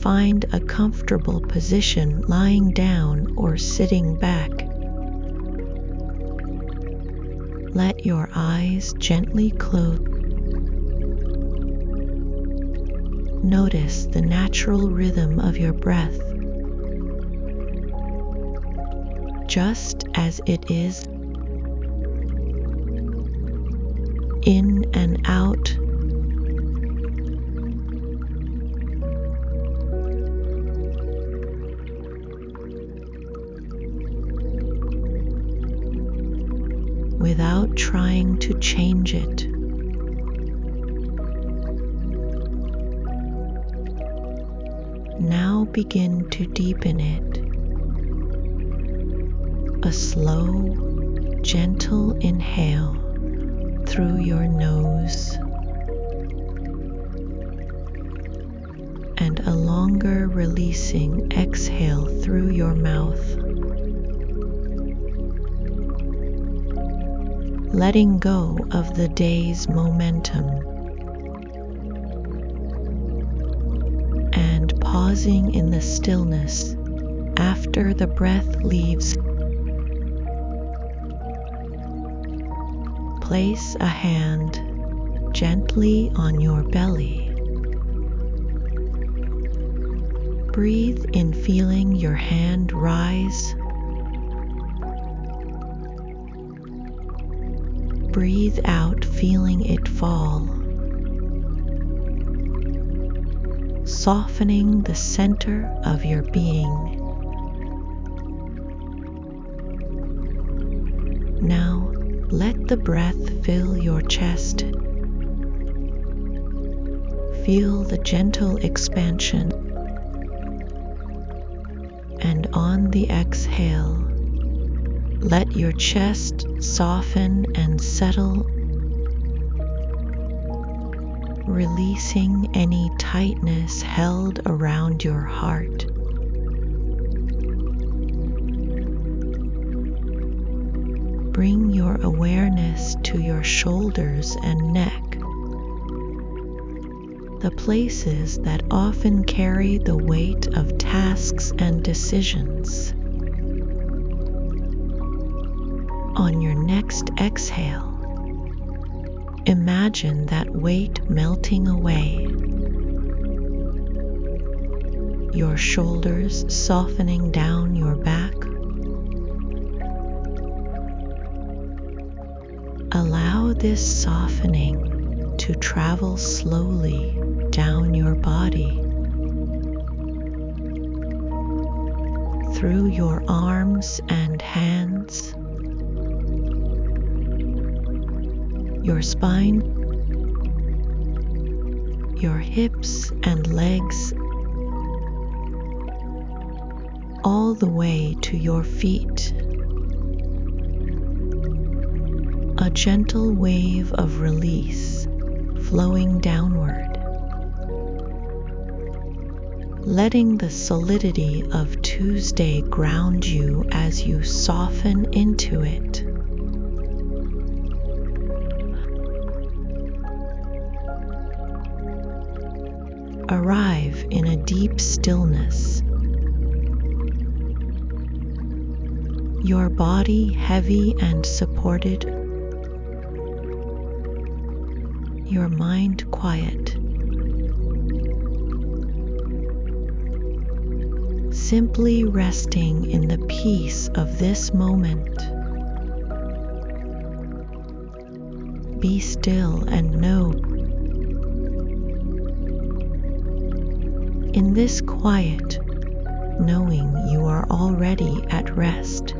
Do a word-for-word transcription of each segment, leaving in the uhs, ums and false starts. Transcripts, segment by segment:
Find a comfortable position lying down or sitting back. Let your eyes gently close. Notice the natural rhythm of your breath, just as it is, in and out. Without trying to change it. Now begin to deepen it. A slow, gentle inhale through your nose and a longer releasing exhale through your mouth. Letting go of the day's momentum and pausing in the stillness after the breath leaves. Place a hand gently on your belly. Breathe in, feeling your hand rise. Breathe out, feeling it fall, softening the center of your being. Now, let the breath fill your chest. Feel the gentle expansion, and on the exhale, let your chest soften and settle, releasing any tightness held around your heart. Bring your awareness to your shoulders and neck, the places that often carry the weight of tasks and decisions. On your next exhale, imagine that weight melting away, your shoulders softening down your back. Allow this softening to travel slowly down your body, through your arms and hands, your spine, your hips and legs, all the way to your feet. A gentle wave of release flowing downward, letting the solidity of Tuesday ground you as you soften into it. Arrive in a deep stillness, your body heavy and supported, your mind quiet. Simply resting in the peace of this moment. Be still and know, in this quiet, knowing you are already at rest.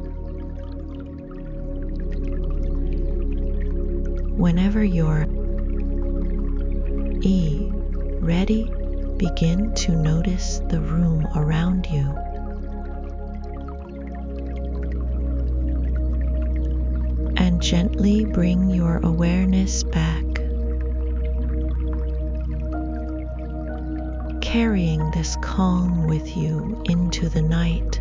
Whenever you're E ready, begin to notice the room around you. And gently bring your awareness back, carrying this calm with you into the night.